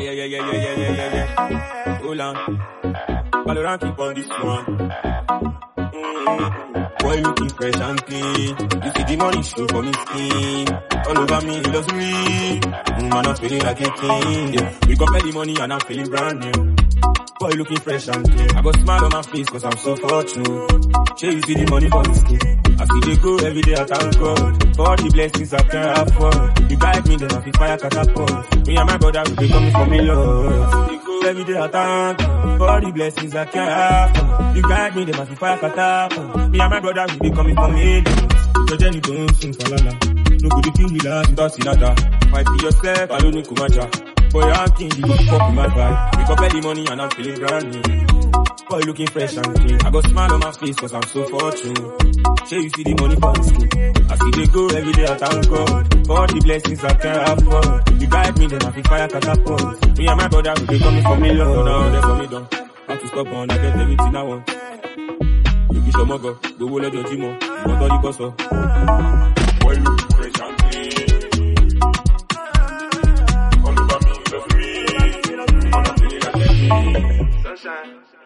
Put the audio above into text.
Yeah. Hold on. Valorant keep on this one. Boy looking fresh and clean. You see the money show for me skin. All over me, luxury. Man, I'm feeling like a king. Yeah. We got plenty money and I'm feeling brand new. Boy looking fresh and clean. I got smile on my face cause I'm so fortunate. Sure you see the money for the skin. I see they go every day, I thank God. For all the blessings I can't afford. You guide me, then I feel fire catapult. Me and my brother, we be coming for me, Lord. They go every day, I thank God. For all the blessings I can't afford. You guide me, then I feel fire catapult. Me and my brother, we be coming for me, Lord. So then you don't sing falala. No good if you relax, without sinata. Fight for yourself, I don't need kumacha. Boy, I'm king, you go fuck with my vibe. Wake up early money and I'm feeling brand new. Boy, looking fresh and clean. I got smile on my face cause I'm so fortunate. Sure you see the money for the skin. I see they go every day, I thank God. For all the blessings I can't afford. You guide me, then I feel fire catapult. Me and my brother, we be coming for me, Lord. No, they for me down. Have to stop on, I get everything I want. You be some more go let your team on. What all the boss for? Boy, looking fresh and clean. All over me, love me. I'm feeling like a king. Sunshine.